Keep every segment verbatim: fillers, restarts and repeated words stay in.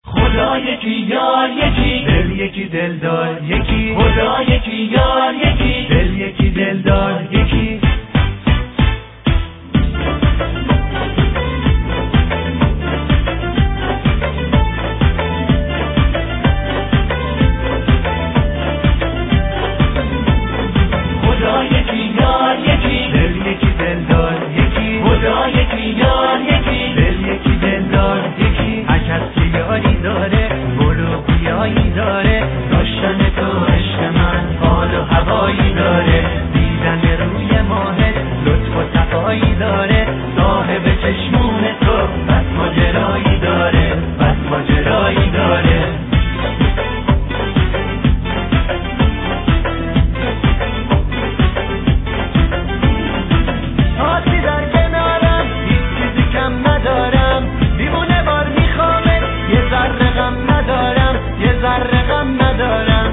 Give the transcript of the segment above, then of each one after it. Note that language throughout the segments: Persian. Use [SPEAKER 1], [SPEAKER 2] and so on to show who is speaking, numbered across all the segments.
[SPEAKER 1] خدا یکی یار یکی، دل یکی دلدار یکی. خدا یکی یار یکی، دل یکی دلدار یکی. خدا یکی یار یکی، دل یکی دلدار یکی. خدا یکی یار یکی، دل یکی دلدار یکی. هر کس که یاری داره برو بیایی داره، داشتن تو عشق من حال و هوایی داره. دیدن روی ماهت لطف و صفایی داره، صاحب چشمون تو بس ماجرایی داره، بس ماجرایی داره. آتی در کنارم هیچ چیزی کم ندارم، دیوونه بار میخوامت یه ذره غم ندارم، یه ذره غم ندارم.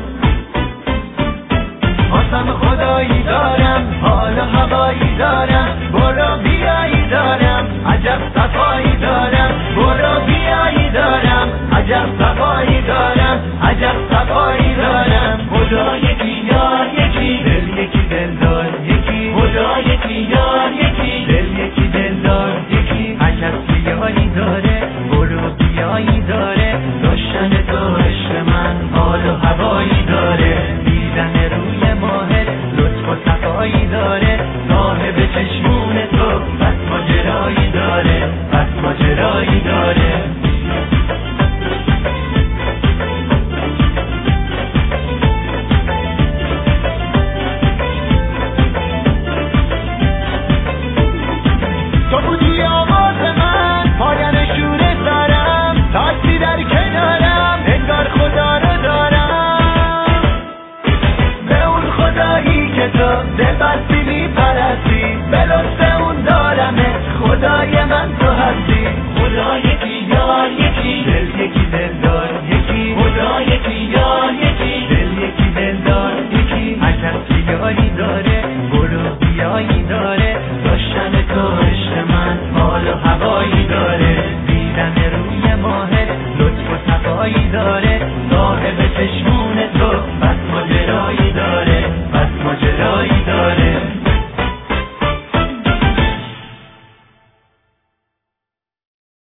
[SPEAKER 1] آسم خدایی دارم، حال و هوایی دارم، برو بیایی دارم، عجب صفایی دارم، برو بیایی دارم، عجب صفایی دارم، عجب صفایی دارم. خدا یکی یار یکی، دل یکی دلدار یکی. خدا یکی یار یکی، دل یکی دلدار یکی. هر کس که یاری داره برو بیایی داره، داشتن تو عشق من حال و هوایی داره. دیدن روی ماهت لطف و صفایی داره، صاحب چشمون تو بس ماجرایی داره، بس ماجرایی داره. تو بودی آواز من، پایان شوره سرم، تاکسی در کنارم، انگار خدا رو دارم. به اون خدایی که تو دل بستی میپرستی، به لطف اون دارمت، خدای من تو هستی. خدا یکی یار یکی، دل یکی دلدار یکی. خدا یکی یار یکی، دل یکی دلدار یکی. هر کس که یاری داره برو بیایی داره، داشتن تو عشق من حال و هوایی داره. دیدن روی ماهت لطف و صفایی داره، صاحب چشم